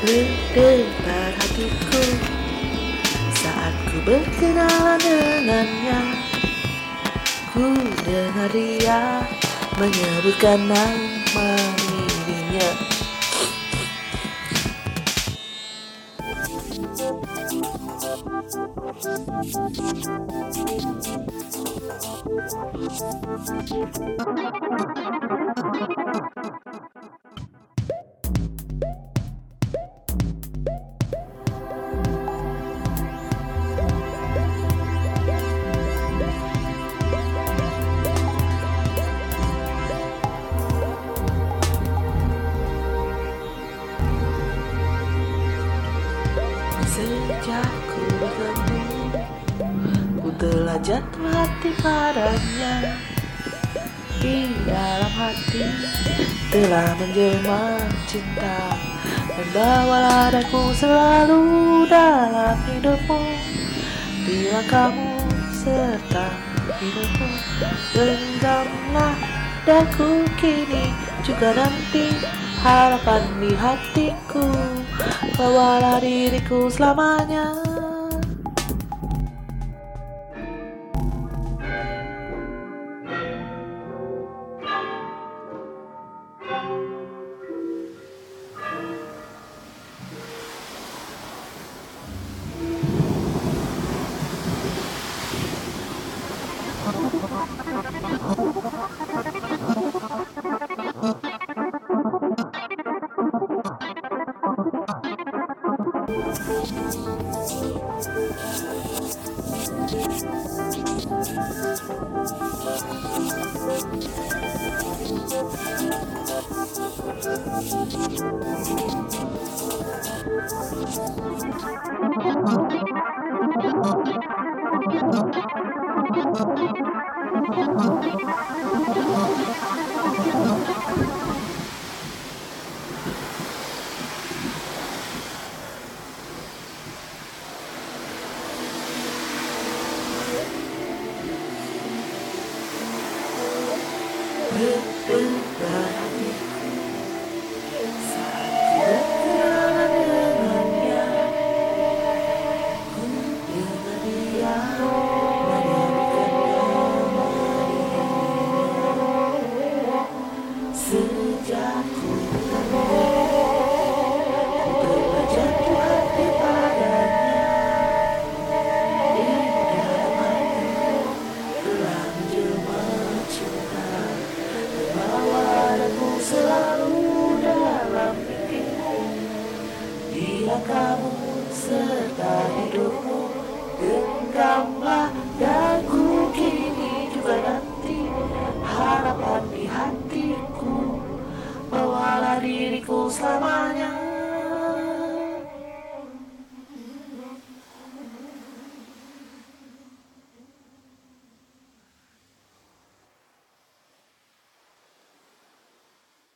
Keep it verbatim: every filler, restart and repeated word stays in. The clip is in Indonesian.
Berdebar hatiku saat ku berkenalan dengannya. Ku dengar dia menyebutkan nama dirinya. Sejak ku bertemu, ku telah jatuh hati padanya. Di dalam hati telah menjelma cinta, dan bawalah daku selalu dalam hidupmu. Bila kamu serta hidupku, genggamlah daku kini juga nanti. Harapan di hatiku, bawalah diriku selamanya. Berdebar hatiku saat ku berkenalan dengannya. Ku dengar dia menyebutkan sejak ku bertemu, ku telah jatuh hati padanya. Di dalam hati telah menjelma cinta, bawaku selalu dalam mimpimu. Bila kamu serta hidupmu, genggamlah daku kini juga nanti. Harapan di hatiku, bawalah diriku selamanya.